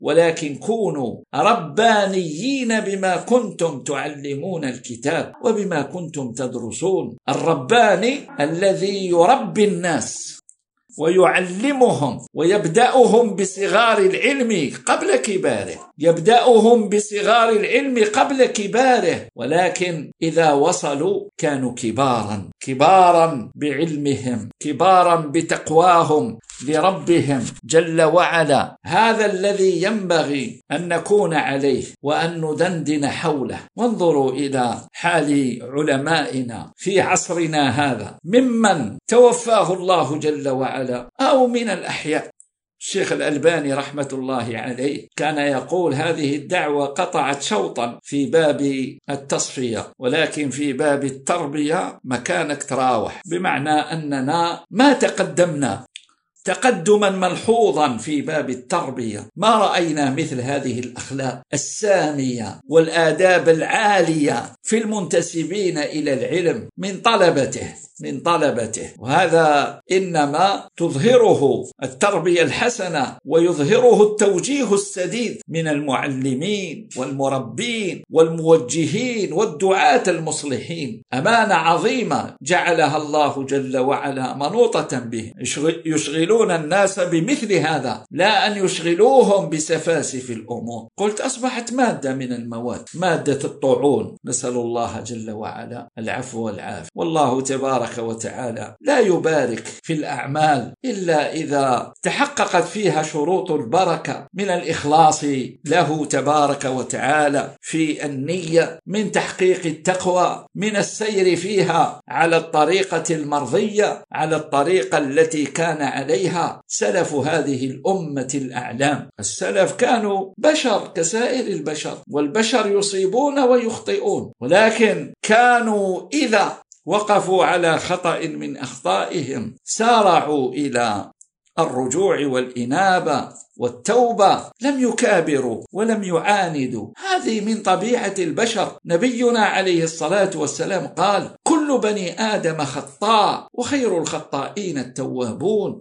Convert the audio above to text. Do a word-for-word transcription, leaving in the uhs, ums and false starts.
ولكن كونوا ربانيين بما كنتم تعلمون الكتاب وبما كنتم تدرسون. الرباني الذي يربي الناس ويعلمهم ويبدأهم بصغار العلم قبل كباره، يبدأهم بصغار العلم قبل كباره، ولكن إذا وصلوا كانوا كبارا، كبارا بعلمهم، كبارا بتقواهم لربهم جل وعلا. هذا الذي ينبغي أن نكون عليه وأن ندندن حوله. وانظروا إلى حال علمائنا في عصرنا هذا، ممن توفاه الله جل وعلا أو من الأحياء. الشيخ الألباني رحمة الله عليه كان يقول هذه الدعوة قطعت شوطا في باب التصفية، ولكن في باب التربية مكانك تراوح، بمعنى أننا ما تقدمنا تقدما ملحوظا في باب التربية، ما رأينا مثل هذه الأخلاق السامية والآداب العالية في المنتسبين إلى العلم من طلبته من طلبته وهذا إنما تظهره التربية الحسنة ويظهره التوجيه السديد من المعلمين والمربين والموجهين والدعاة المصلحين. أمانة عظيمة جعلها الله جل وعلا منوطة به، يشغلون الناس بمثل هذا لا أن يشغلوهم بسفاسف الأمور. قلت أصبحت مادة من المواد، مادة الطاعون، نسأل الله جل وعلا العفو والعافية. والله تبارك وتعالى لا يبارك في الأعمال إلا إذا تحققت فيها شروط البركة من الإخلاص له تبارك وتعالى في النية، من تحقيق التقوى، من السير فيها على الطريقة المرضية، على الطريقة التي كان عليها سلف هذه الأمة الأعلام. السلف كانوا بشر كسائر البشر، والبشر يصيبون ويخطئون، ولكن كانوا إذا وقفوا على خطأ من أخطائهم سارعوا إلى الرجوع والإنابة والتوبة، لم يكابروا ولم يعاندوا. هذه من طبيعة البشر. نبينا عليه الصلاة والسلام قال: كل بني آدم خطاء وخير الخطائين التوابون.